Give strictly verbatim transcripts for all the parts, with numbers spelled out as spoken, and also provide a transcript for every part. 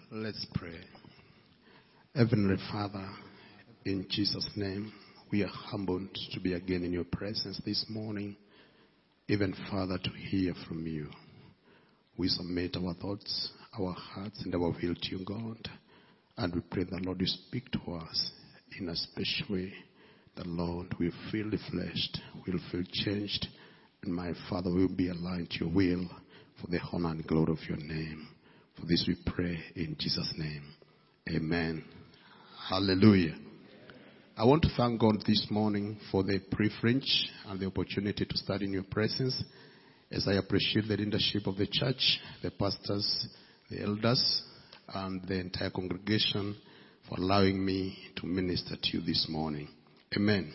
Let's pray. Heavenly Father, in Jesus' name, we are humbled to be again in your presence this morning, even Father, to hear from you. We submit our thoughts, our hearts, and our will to you, God, and we pray that, Lord, you speak to us in a special way, that, Lord, we feel refreshed, we'll feel changed, and my Father, will be aligned to your will for the honor and glory of your name. For this we pray in Jesus' name. Amen. Hallelujah. I want to thank God this morning for the privilege and the opportunity to study in your presence, as I appreciate the leadership of the church, the pastors, the elders, and the entire congregation for allowing me to minister to you this morning. Amen.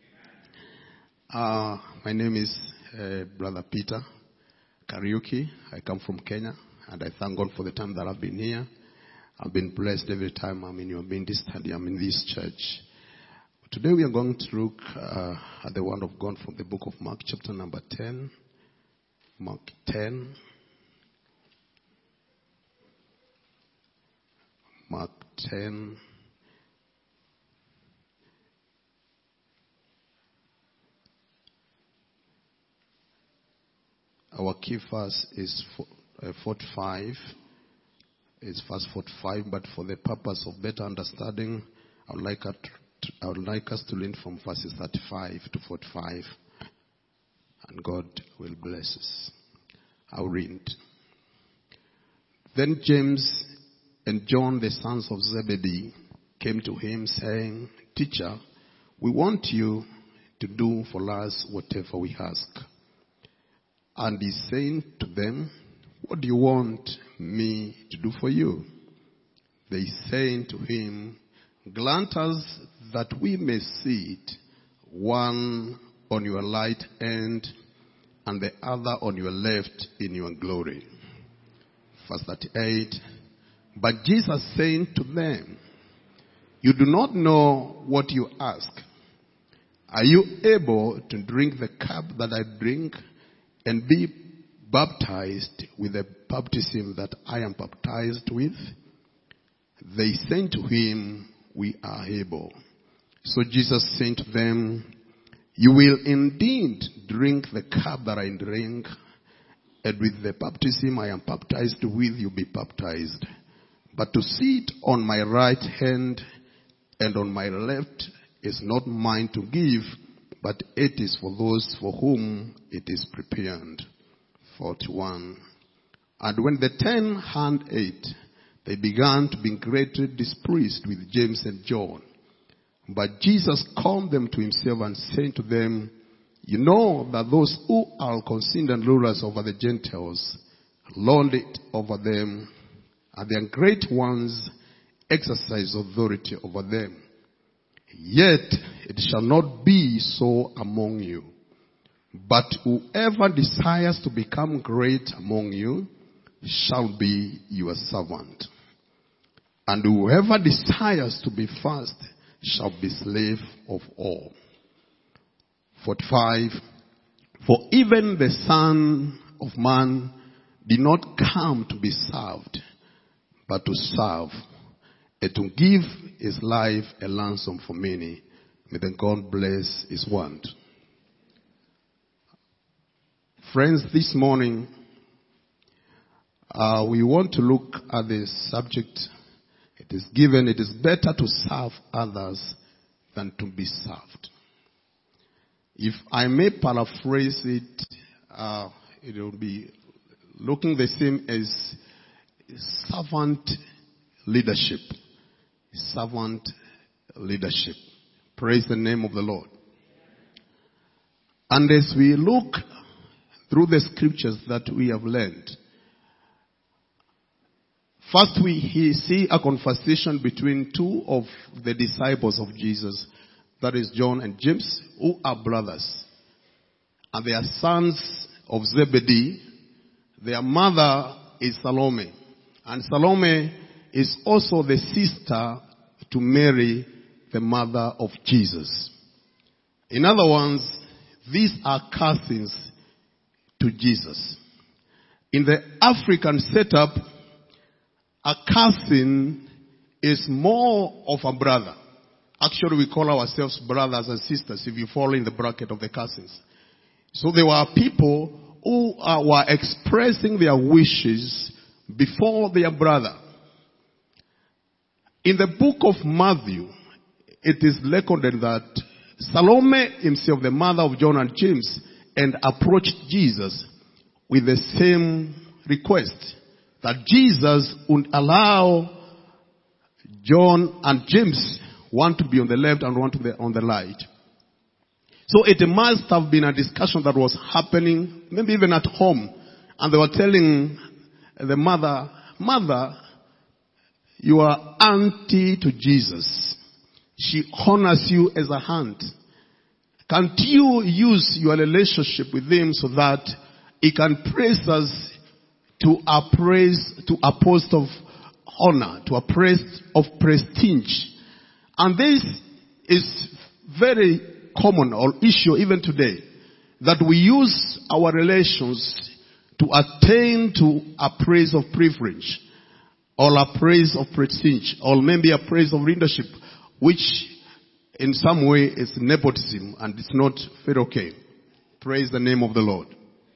Uh, my name is uh, Brother Peter Kariuki. I come from Kenya, and I thank God for the time that I've been here. I've been blessed every time I'm in your Bindi study. I'm in this church. Today we are going to look uh, at the word of God from the book of Mark, chapter number ten. Mark ten. Mark ten. Our key verse is forty-five. It's verse forty-five, but for the purpose of better understanding, I would like us to, I would like us to learn from verses thirty-five to forty-five, and God will bless us. I'll read. Then James and John, the sons of Zebedee, came to him, saying, "Teacher, we want you to do for us whatever we ask." And he said to them, "What do you want me to do for you?" They said to him, "Grant us that we may sit, one on your right hand and the other on your left in your glory." Verse thirty-eight. But Jesus said to them, "You do not know what you ask. Are you able to drink the cup that I drink and be baptized with the baptism that I am baptized with?" They said to him, "We are able." So Jesus said to them, "You will indeed drink the cup that I drink, and with the baptism I am baptized with, you be baptized. But to sit on my right hand and on my left is not mine to give, but it is for those for whom it is prepared." forty-one. And when the ten had ate, they began to be greatly displeased with James and John. But Jesus called them to himself and said to them, "You know that those who are considered rulers over the Gentiles lord it over them, and their great ones exercise authority over them. Yet it shall not be so among you. But whoever desires to become great among you shall be your servant. And whoever desires to be first shall be slave of all." forty-five. For even the Son of Man did not come to be served, but to serve, and to give his life a ransom for many. May the God bless his word. Friends, this morning, uh, we want to look at the subject. It is given, it is better to serve others than to be served. If I may paraphrase it, uh, it will be looking the same as servant leadership. Servant leadership. Praise the name of the Lord. And as we look through the scriptures that we have learned, first we see a conversation between two of the disciples of Jesus, that is John and James, who are brothers. And they are sons of Zebedee. Their mother is Salome. And Salome is also the sister to Mary, the mother of Jesus. In other words, these are cousins to Jesus. In the African setup, a cousin is more of a brother. Actually, we call ourselves brothers and sisters if you fall in the bracket of the cousins. So there were people who uh, were expressing their wishes before their brother. In the book of Matthew, it is recorded that Salome himself, the mother of John and James, and approached Jesus with the same request, that Jesus would allow John and James, one to be on the left and one to be on the right. So it must have been a discussion that was happening, maybe even at home. And they were telling the mother, Mother, you are auntie to Jesus. She honors you as a aunt. Can't you use your relationship with him so that he can praise us to a praise, to a post of honor, to a praise of prestige? And this is very common or issue even today, that we use our relations to attain to a praise of privilege, or a praise of prestige, or maybe a praise of leadership, which in some way is nepotism and it's not very okay. Praise the name of the Lord.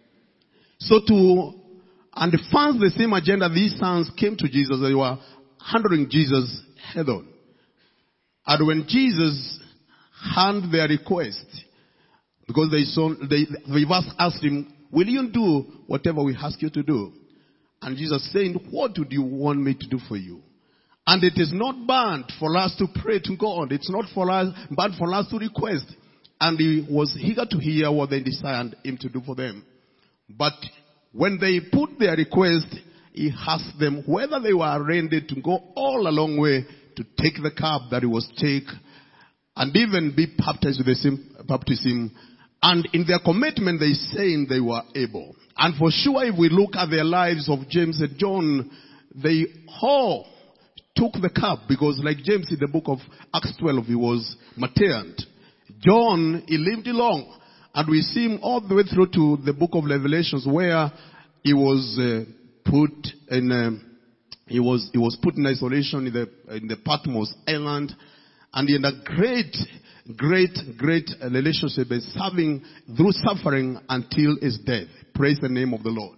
So to advance the same agenda, these sons came to Jesus. They were handling Jesus head on. And when Jesus heard their request, because they saw, they, they first asked him, will you do whatever we ask you to do? And Jesus saying, what do you want me to do for you? And it is not bad for us to pray to God. It's not for us, bad for us to request. And he was eager to hear what they desired him to do for them. But when they put their request, he asked them whether they were ready to go all a long way to take the cup that he was take, and even be baptized with the same baptism. And in their commitment, they saying they were able. And for sure, if we look at their lives of James and John, they all took the cup, because like James in the book of Acts twelve, he was martyred. John, he lived long. And we see him all the way through to the book of Revelations, where he was uh, put in, um, he was, he was put in isolation in the, in the Patmos island, and in a great, great, great relationship, serving through suffering until his death. Praise the name of the Lord.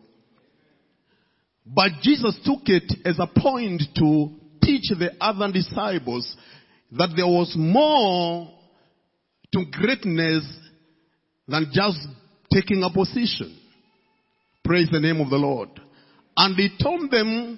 But Jesus took it as a point to teach the other disciples that there was more to greatness than just taking a position. Praise the name of the Lord. And he told them,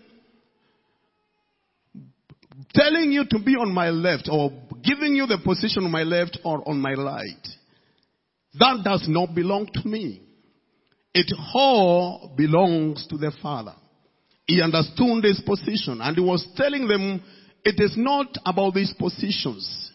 telling you to be on my left, or giving you the position on my left or on my right, that does not belong to me. It all belongs to the Father. He understood this position, and he was telling them it is not about these positions.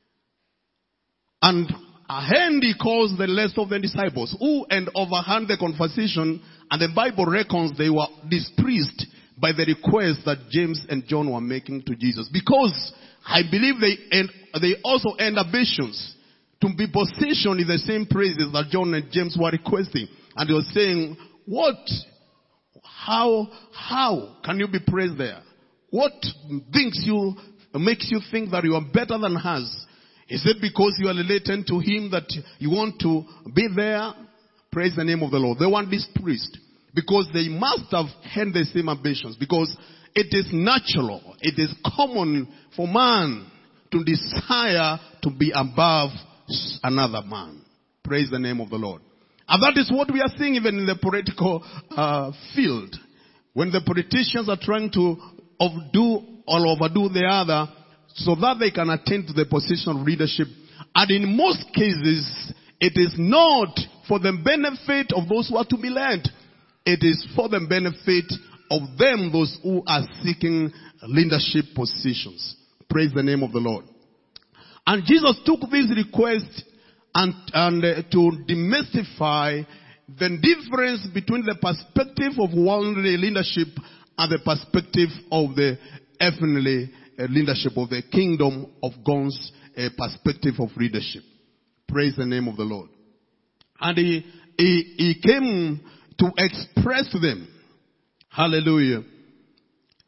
And and he calls the rest of the disciples who and overheard the conversation, and the Bible reckons they were displeased by the request that James and John were making to Jesus. Because I believe they and they also had ambitions to be positioned in the same praises that John and James were requesting. And they were saying, what, how, how can you be praised there? What thinks you, makes you think that you are better than us? Is it because you are related to him that you want to be there? Praise the name of the Lord. They weren't displeased, because they must have had the same ambitions. Because it is natural, it is common for man to desire to be above another man. Praise the name of the Lord. And that is what we are seeing even in the political uh, field. When the politicians are trying to outdo or overdo the other, so that they can attain to the position of leadership. And in most cases, it is not for the benefit of those who are to be led. It is for the benefit of them, those who are seeking leadership positions. Praise the name of the Lord. And Jesus took this request and, and uh, to demystify the difference between the perspective of worldly leadership and the perspective of the heavenly Uh, leadership, of the kingdom of God's uh, perspective of leadership. Praise the name of the Lord. And he, he, he came to express to them, hallelujah,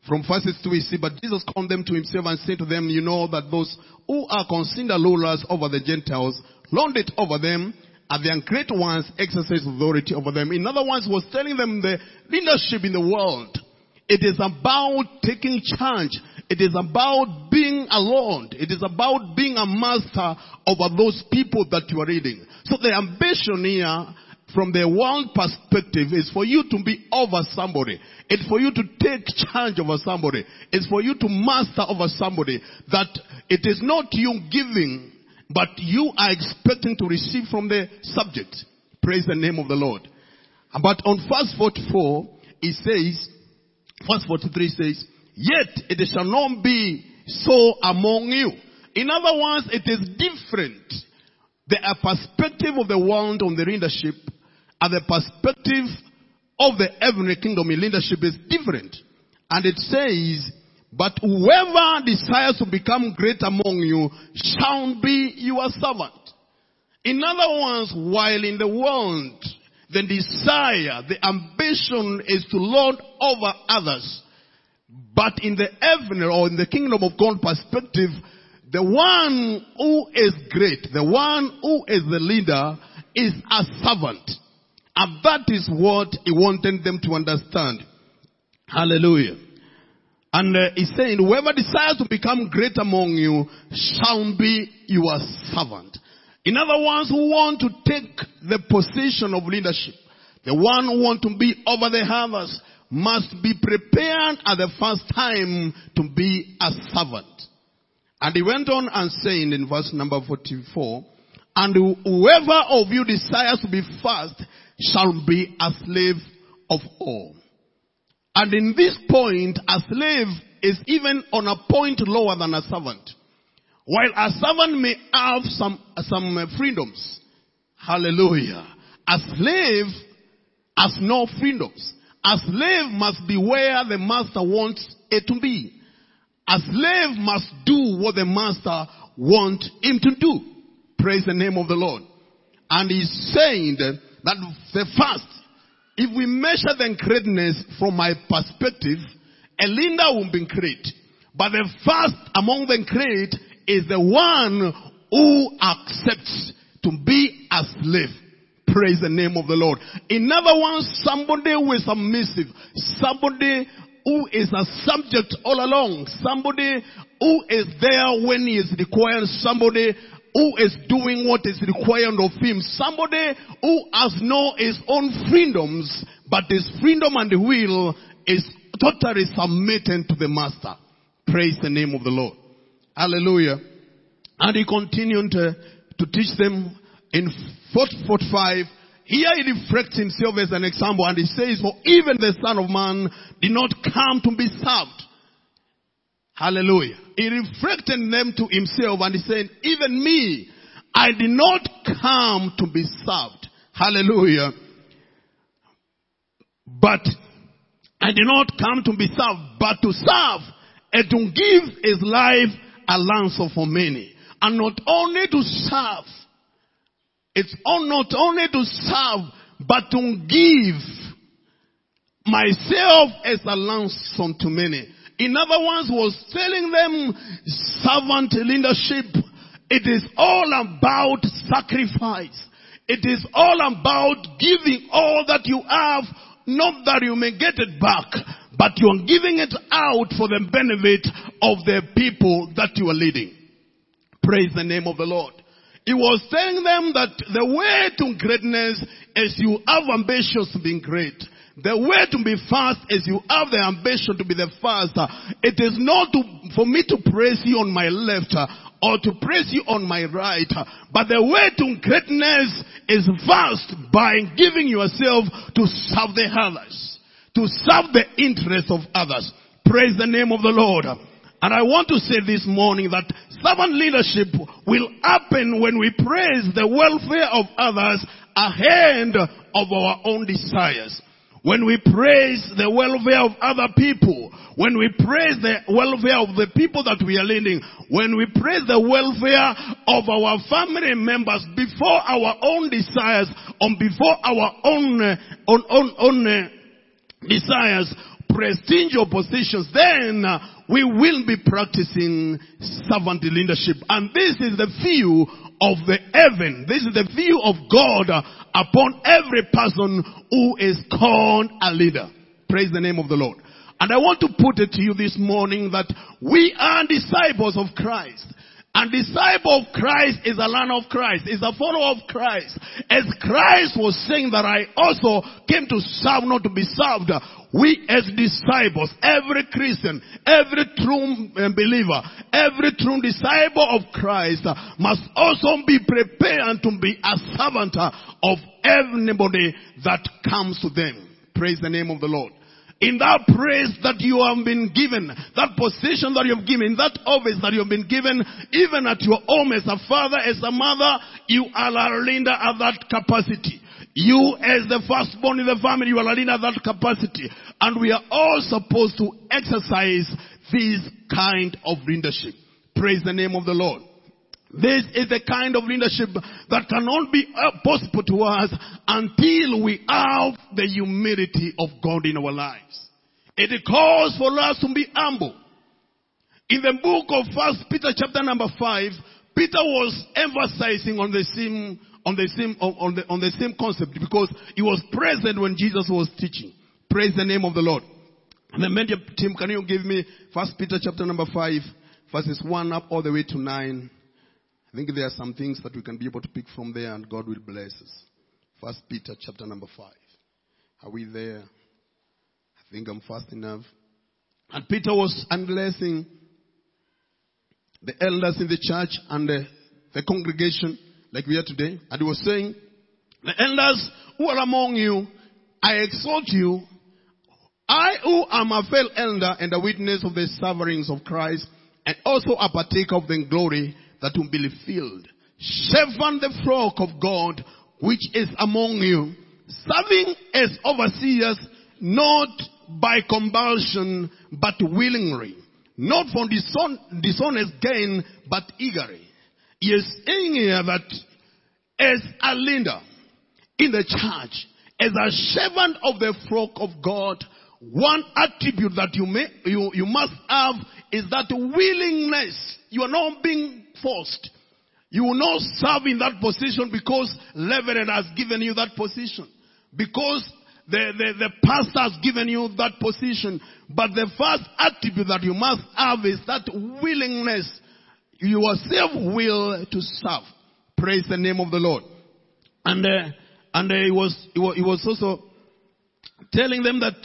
From verses two we see, but Jesus called them to himself and said to them, you know that those who are considered rulers over the Gentiles lord it over them, and the great ones exercise authority over them. In other words, was telling them the leadership in the world. It is about taking charge. It is about being a lord. It is about being a master over those people that you are leading. So the ambition here, from the world perspective, is for you to be over somebody. It's for you to take charge over somebody. It's for you to master over somebody. That it is not you giving, but you are expecting to receive from the subject. Praise the name of the Lord. But on verse forty-four, it says, verse forty-three says, yet it shall not be so among you. In other words, it is different. The perspective of the world on the leadership and the perspective of the heavenly kingdom in leadership is different. And it says, but whoever desires to become great among you shall be your servant. In other words, while in the world, the desire, the ambition is to lord over others. But in the heaven or in the kingdom of God perspective, the one who is great, the one who is the leader, is a servant. And that is what he wanted them to understand. Hallelujah. And uh, he's saying, whoever desires to become great among you shall be your servant. In other words, who want to take the position of leadership, the one who want to be over the others, must be prepared at the first time to be a servant. And he went on and saying in verse number forty-four, and whoever of you desires to be first shall be a slave of all. And in this point, a slave is even on a point lower than a servant. While a servant may have some, some freedoms. Hallelujah. A slave has no freedoms. A slave must be where the master wants it to be. A slave must do what the master wants him to do. Praise the name of the Lord. And he's saying that the first, if we measure the greatness from my perspective, a leader will be great. But the first among the great is the one who accepts to be a slave. Praise the name of the Lord. In other words, somebody who is submissive, somebody who is a subject all along, somebody who is there when he is required, somebody who is doing what is required of him, somebody who has no his own freedoms, but his freedom and the will is totally submitted to the master. Praise the name of the Lord. Hallelujah. And he continued to, to teach them in forty-five. Here he reflects himself as an example, and he says, for even the Son of Man did not come to be served. Hallelujah. He reflected them to himself and he said, even me, I did not come to be served. Hallelujah. But I did not come to be served, but to serve and to give his life a ransom for many. And not only to serve, it's not only to serve, but to give myself as a ransom to many. In other words, was telling them servant leadership. It is all about sacrifice. It is all about giving all that you have, not that you may get it back, but you are giving it out for the benefit of the people that you are leading. Praise the name of the Lord. He was telling them that the way to greatness is you have ambitions to be great. The way to be first is you have the ambition to be the first. It is not to, for me to praise you on my left or to praise you on my right. But the way to greatness is first by giving yourself to serve the others. To serve the interests of others. Praise the name of the Lord. And I want to say this morning that servant leadership will happen when we praise the welfare of others ahead of our own desires. When we praise the welfare of other people, when we praise the welfare of the people that we are leading, when we praise the welfare of our family members before our own desires, on before our own, uh, own, own, own uh, desires, prestigious positions, then uh, we will be practicing servant leadership. And this is the view of the heaven. This is the view of God uh, upon every person who is called a leader. Praise the name of the Lord. And I want to put it to you this morning that we are disciples of Christ. And disciple of Christ is a learner of Christ, is a follower of Christ. As Christ was saying that I also came to serve, not to be served. We as disciples, every Christian, every true believer, every true disciple of Christ must also be prepared to be a servant of everybody that comes to them. Praise the name of the Lord. In that praise that you have been given, that position that you have given, that office that you have been given, even at your home as a father, as a mother, you are a leader at that capacity. You as the firstborn in the family, you are a leader at that capacity. And we are all supposed to exercise this kind of leadership. Praise the name of the Lord. This is the kind of leadership that cannot be possible to us until we have the humility of God in our lives. It calls for us to be humble. In the book of First Peter chapter number five, Peter was emphasizing on the same on the same on the on the same concept because he was present when Jesus was teaching. Praise the name of the Lord. And the media team, can you give me First Peter chapter number five, verses one up all the way to nine? I think there are some things that we can be able to pick from there and God will bless us. First Peter chapter number five. Are we there? I think I'm fast enough. And Peter was addressing the elders in the church and the, the congregation like we are today. And he was saying, the elders who are among you, I exhort you, I who am a fellow elder and a witness of the sufferings of Christ and also a partaker of the glory that will be filled. Shepherd the flock of God which is among you, serving as overseers, not by compulsion, but willingly, not for dishon- dishonest gain, but eagerly. He is saying here that as a leader in the church, as a servant of the flock of God, one attribute that you may you, you must have is that willingness. You are not being forced. You will not serve in that position because Reverend has given you that position. Because the, the, the pastor has given you that position. But the first attribute that you must have is that willingness. Your self-will to serve. Praise the name of the Lord. And uh, and uh, he was he was he was also telling them that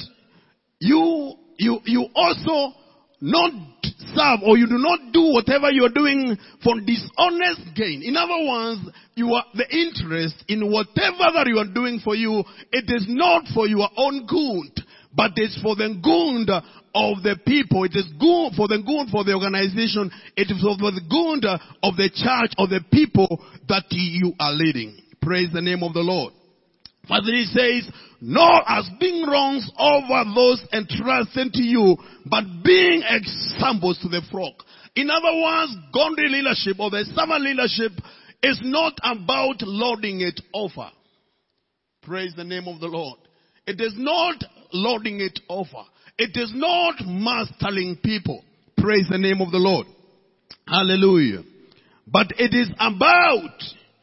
you you you also not serve or you do not do whatever you are doing for dishonest gain. In other words, you are the interest in whatever that you are doing for you. It is not for your own good, but it's for the good of the people. It is good for the good for the organization. It is for the good of the church, of the people that you are leading. Praise the name of the Lord. Father, he says, nor as being wrongs over those entrusted to you, but being examples to the flock. In other words, godly leadership or the servant leadership is not about lording it over. Praise the name of the Lord. It is not lording it over. It is not mastering people. Praise the name of the Lord. Hallelujah. But it is about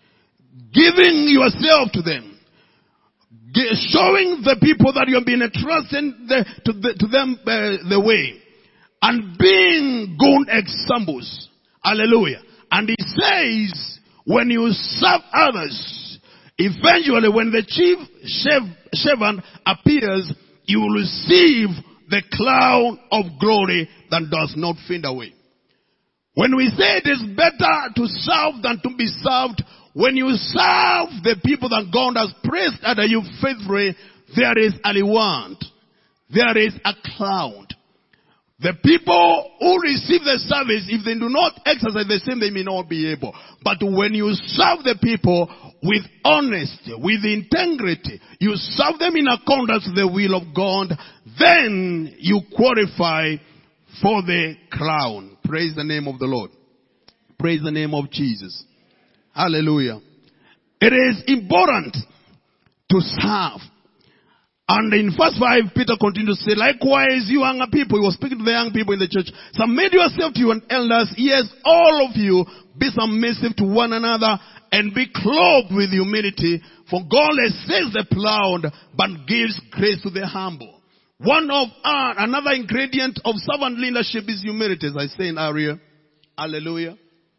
giving yourself to them. Showing the people that you have been entrusted the, to, the, to them uh, the way. And being good examples. Hallelujah. And he says, when you serve others, eventually when the chief servant appears, you will receive the crown of glory that does not fade away. When we say it is better to serve than to be served, when you serve the people that God has placed under you faithfully, there is a reward. There is a cloud. The people who receive the service, if they do not exercise the same, they may not be able. But when you serve the people with honesty, with integrity, you serve them in accordance to the will of God, then you qualify for the crown. Praise the name of the Lord. Praise the name of Jesus. Hallelujah. It is important to serve. And in verse five, Peter continued to say, likewise, you younger people, he was speaking to the young people in the church, submit yourself to your elders, yes, all of you, be submissive to one another, and be clothed with humility, for God assists the proud, but gives grace to the humble. One of uh, another ingredient of servant leadership is humility, as I say in area. Hallelujah.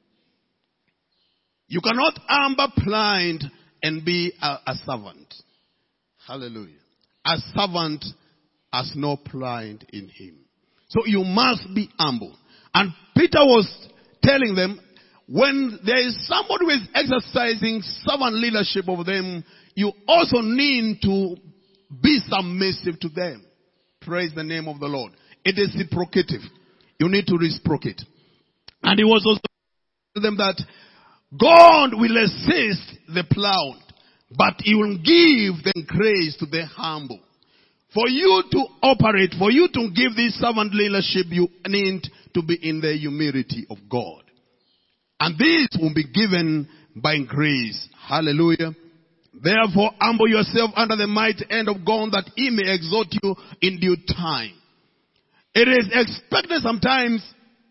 You cannot humble blind and be a, a servant. Hallelujah. A servant has no pride in him. So you must be humble. And Peter was telling them, when there is somebody who is exercising servant leadership over them, you also need to be submissive to them. Praise the name of the Lord. It is reciprocative. You need to reciprocate. And he was also telling them that God will assist the proud, but he will give the grace to the humble. For you to operate, for you to give this servant leadership, you need to be in the humility of God. And this will be given by grace. Hallelujah. Therefore, humble yourself under the mighty hand of God, that he may exalt you in due time. It is expected sometimes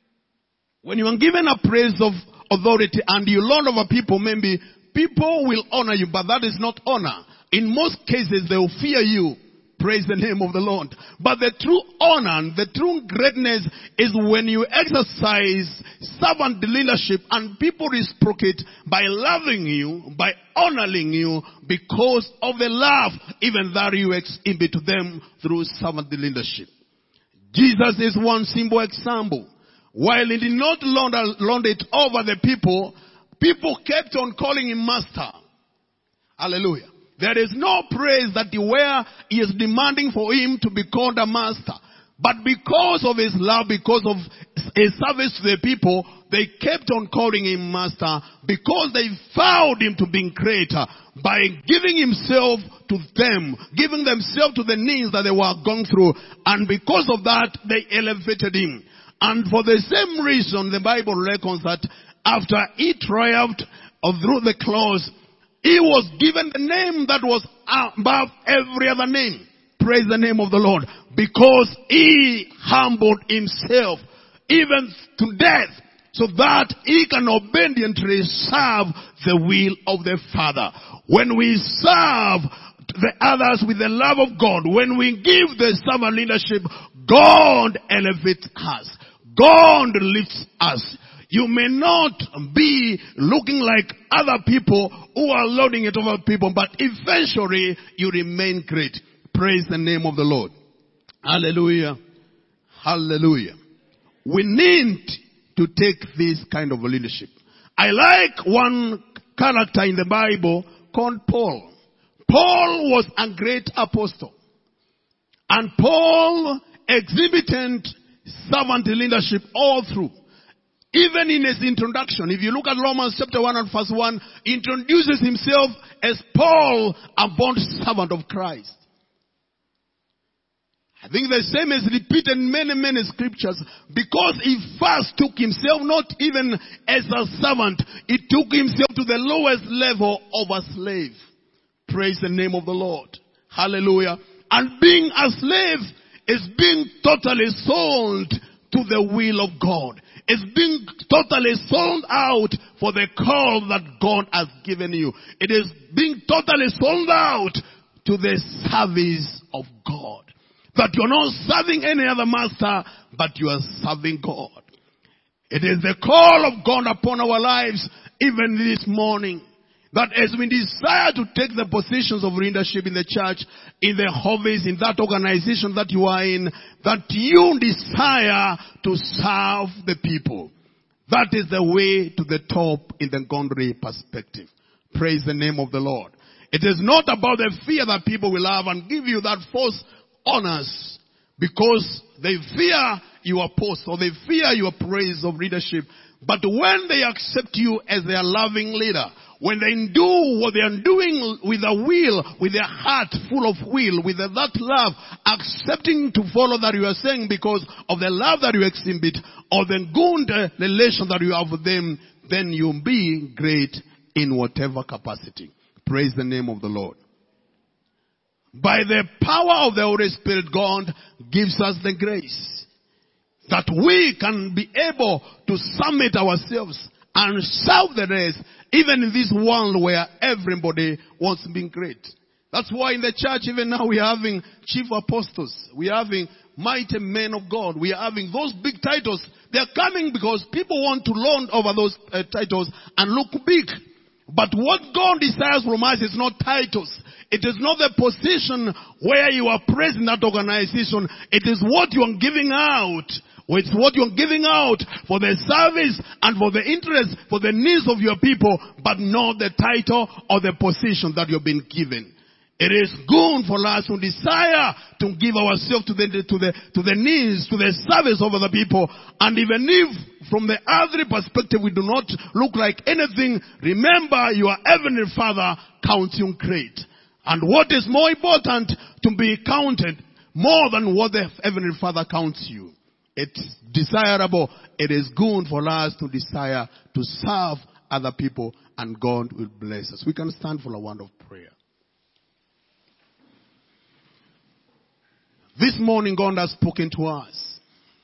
when you are given a place of authority and you lord over people, maybe people will honor you, but that is not honor. In most cases, they will fear you. Praise the name of the Lord. But the true honor, the true greatness is when you exercise servant leadership and people reciprocate by loving you, by honoring you because of the love even that you exhibit to them through servant leadership. Jesus is one simple example. While he did not lord it over the people, people kept on calling him master. Hallelujah. There is no praise that where he is demanding for him to be called a master. But because of his love, because of his service to the people, they kept on calling him master because they found him to be greater by giving himself to them, giving themselves to the needs that they were going through. And because of that, they elevated him. And for the same reason, the Bible reckons that after he triumphed through the cross, he was given the name that was above every other name. Praise the name of the Lord. Because he humbled himself even to death, so that he can obediently serve the will of the Father. When we serve the others with the love of God, when we give the servant leadership, God elevates us. God lifts us. You may not be looking like other people who are lording it over people, but eventually you remain great. Praise the name of the Lord. Hallelujah. Hallelujah. We need to take this kind of leadership. I like one character in the Bible called Paul. Paul was a great apostle. And Paul exhibited servant leadership all through. Even in his introduction, if you look at Romans chapter one and verse one, he introduces himself as Paul, a bond servant of Christ. I think the same is repeated in many, many scriptures, because he first took himself not even as a servant, he took himself to the lowest level of a slave. Praise the name of the Lord. Hallelujah. And being a slave is being totally sold to the will of God. It's being totally sold out for the call that God has given you. It is being totally sold out to the service of God. That you're not serving any other master, but you are serving God. It is the call of God upon our lives, even this morning, that as we desire to take the positions of leadership in the church, in the office, in that organization that you are in, that you desire to serve the people. That is the way to the top in the godly perspective. Praise the name of the Lord. It is not about the fear that people will have and give you that false honors because they fear your post or they fear your praise of leadership. But when they accept you as their loving leader, when they do what they are doing with a will, with their heart full of will, with that love, accepting to follow that you are saying because of the love that you exhibit or the good relation that you have with them, then you'll be great in whatever capacity. Praise the name of the Lord. By the power of the Holy Spirit, God gives us the grace that we can be able to submit ourselves and serve the rest, even in this world where everybody wants to be great. That's why in the church, even now, we are having chief apostles. We are having mighty men of God. We are having those big titles. They are coming because people want to lord over those uh, titles and look big. But what God desires from us is not titles. It is not the position where you are praised in that organization. It is what you are giving out. It's what you are giving out for the service and for the interest, for the needs of your people, but not the title or the position that you've been given. It is good for us to desire to give ourselves to the, to the, to the needs, to the service of other people. And even if from the earthly perspective we do not look like anything, remember your heavenly Father counts you great. And what is more important to be counted more than what the heavenly Father counts you. It's desirable. It is good for us to desire to serve other people, and God will bless us. We can stand for a word of prayer. This morning, God has spoken to us.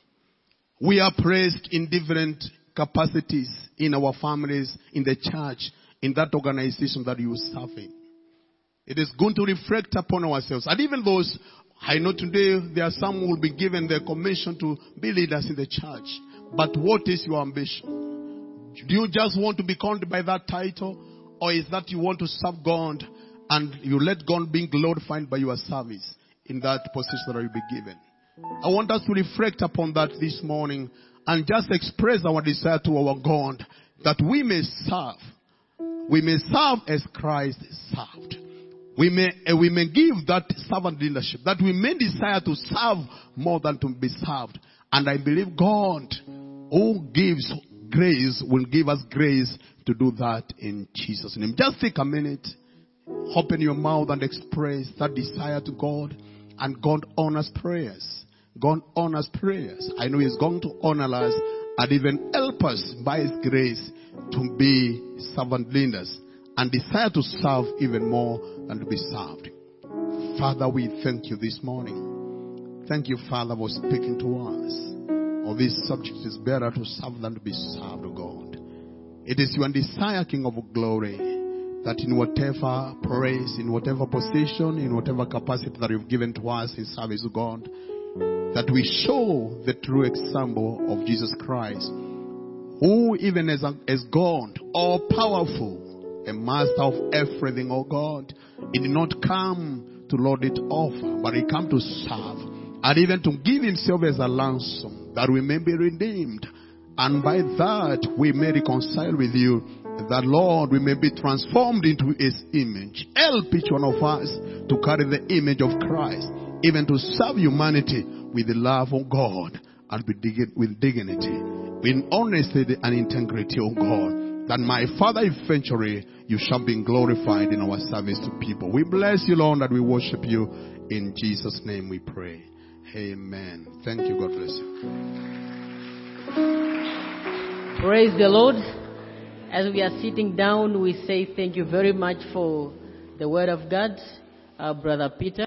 We are praised in different capacities in our families, in the church, in that organization that you serve in. It is going to reflect upon ourselves. And even those, I know today there are some who will be given the commission to be leaders in the church. But what is your ambition? Do you just want to be called by that title? Or is that you want to serve God and you let God be glorified by your service in that position that you'll be given? I want us to reflect upon that this morning and just express our desire to our God that we may serve. We may serve as Christ served. We may, uh, we may give that servant leadership, that we may desire to serve more than to be served. And I believe God, who gives grace, will give us grace to do that in Jesus' name. Just take a minute, open your mouth and express that desire to God. And God honors prayers. God honors prayers. I know He's going to honor us and even help us by His grace to be servant leaders and desire to serve even more than to be served. Father, we thank you this morning. Thank you, Father, for speaking to us. Oh, this subject is better to serve than to be served, O God. It is your desire, King of glory, that in whatever praise, in whatever position, in whatever capacity that you've given to us in service, O God, that we show the true example of Jesus Christ, who even as, as God, all powerful, a master of everything, oh God, He did not come to lord it off, but He came to serve, and even to give Himself as a ransom, that we may be redeemed, and by that we may reconcile with you, that Lord, we may be transformed into His image. Help each one of us to carry the image of Christ, even to serve humanity with the love of God and with dignity, with honesty and integrity, oh God, that my Father, eventually you shall be glorified in our service to people. We bless you, Lord, that we worship you. In Jesus' name we pray. Amen. Thank you. God bless you. Praise the Lord. As we are sitting down, we say thank you very much for the word of God, our brother Peter.